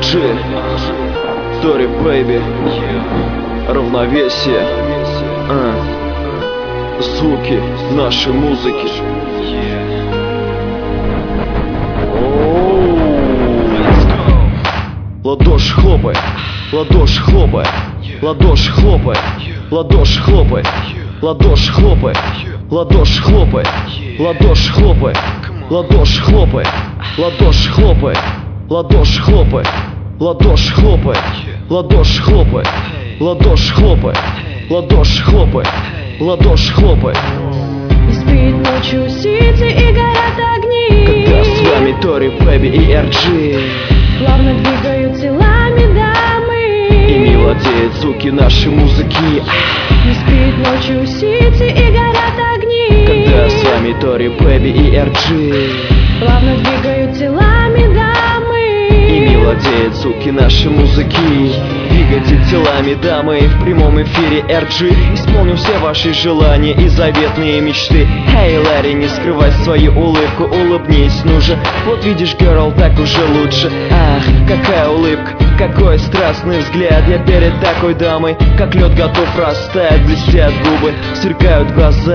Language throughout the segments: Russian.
RG, Тори Бэйби, равновесие, звуки нашей музыки. Ладоши хлопай, ладоши хлопай, ладоши хлопай, ладоши хлопай, ладоши хлопай, ладоши хлопай, ладоши хлопай, ладоши хлопай, ладоши хлопай, ладоши хлопай, ладоши хлопай, ладоши хлопай, ладоши хлопай, ладоши хлопай, ладоши хлопай. Не спит ночью сити и горят огни, когда с вами Тори Бэйби и RG плавно двигают телами дамы, ими владеют звуки нашей музыки. Не спит ночью сити и горят огни, когда с вами Тори Бэйби и RG плавно двигают телами дамы, ими владеют звуки нашей музыки. Двигайте телами, дамы, в прямом эфире RG исполню все ваши желания и заветные мечты. Эй, Ларри, не скрывай свою улыбку, улыбнись, ну же. Вот видишь, girl, так уже лучше. Ах, какая улыбка, какой страстный взгляд. Я перед такой дамой, как лед, готов растаять. Блестят губы, сверкают глаза.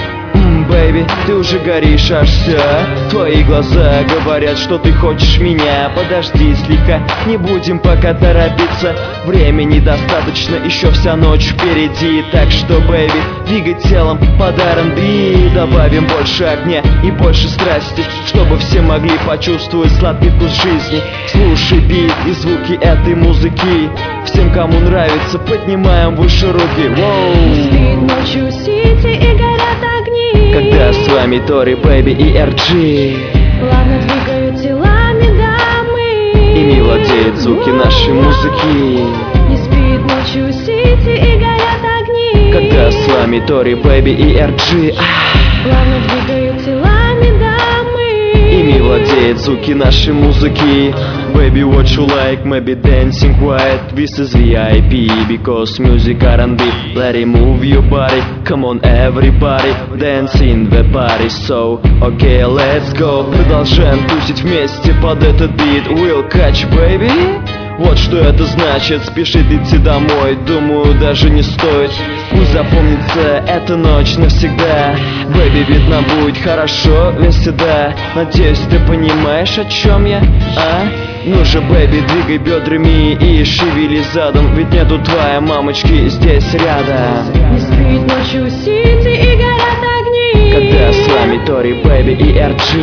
Бэйби, ты уже горишь, аж все. Твои глаза говорят, что ты хочешь меня. Подожди слегка, не будем пока торопиться. Времени достаточно, еще вся ночь впереди. Так что, бэйби, двигай телом под R&B. Добавим больше огня и больше страсти, чтобы все могли почувствовать сладкий вкус жизни. Слушай бит и звуки этой музыки. Всем, кому нравится, поднимаем выше руки. Воу. Не спит ночью сити и горят огни, когда с вами Тори Бэйби и RG плавно двигают телами дамы, ими владеют звуки нашей музыки. Не спит ночью сити и горят огни, когда с вами Тори Бэйби и RG плавно двигают телами дамы, ими владеют звуки нашей музыки. Baby, what you like? Maybe dancing quiet. This is VIP because music R&B. Let it move your body. Come on, everybody, dance in the party. So, okay, let's go. Продолжаем тусить вместе под этот бит. We'll catch, baby. Вот что это значит, спешит идти домой. Думаю, даже не стоит. Пусть запомнится эта ночь навсегда. Бэйби, ведь нам будет хорошо вместе, да. Надеюсь, ты понимаешь, о чем я, а? Ну же, бэйби, двигай бедрами и шевели задом, ведь нету твоей мамочки здесь рядом. Не спит ночью сити и горят огни, когда с вами Тори Бэйби и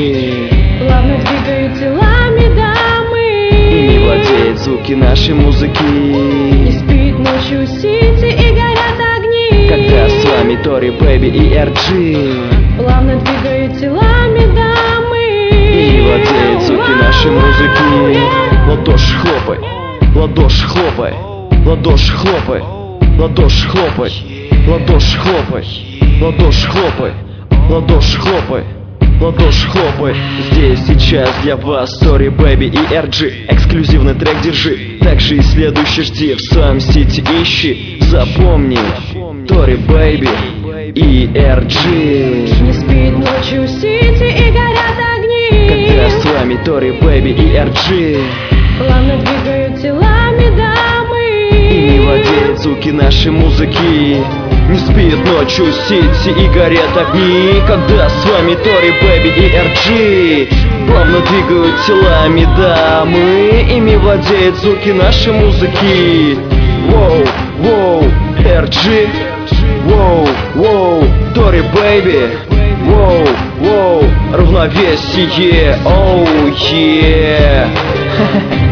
RG плавно двигают телами дамы, ими владеют звуки нашей музыки. Не спит ночью сити и горят огни, когда с вами Тори Бэйби и RG плавно двигают телами дамы, ими владеют звуки нашей музыки. Ладоши хлопай, ладоши хлопай, ладоши хлопай, ладоши хлопай, ладоши хлопай, ладоши хлопай, ладоши хлопай, ладоши хлопай. Здесь сейчас для вас Тори Бэйби и RG. Эксклюзивный трек держи, также и следующий жди. В своем сити ищи, запомни Тори Бэйби и RG. Не спит ночью сити и горят огни, когда с вами Тори Бэйби и RG плавно двигают телами дамы, ими владеют звуки нашей музыки. Не спит ночью сити и горят огни, когда с вами Тори Бэйби и RG плавно двигают телами дамы, ими владеют звуки нашей музыки. Воу, воу, RG, воу, воу, Тори Бэйби, воу, воу, равновесие, оу, е.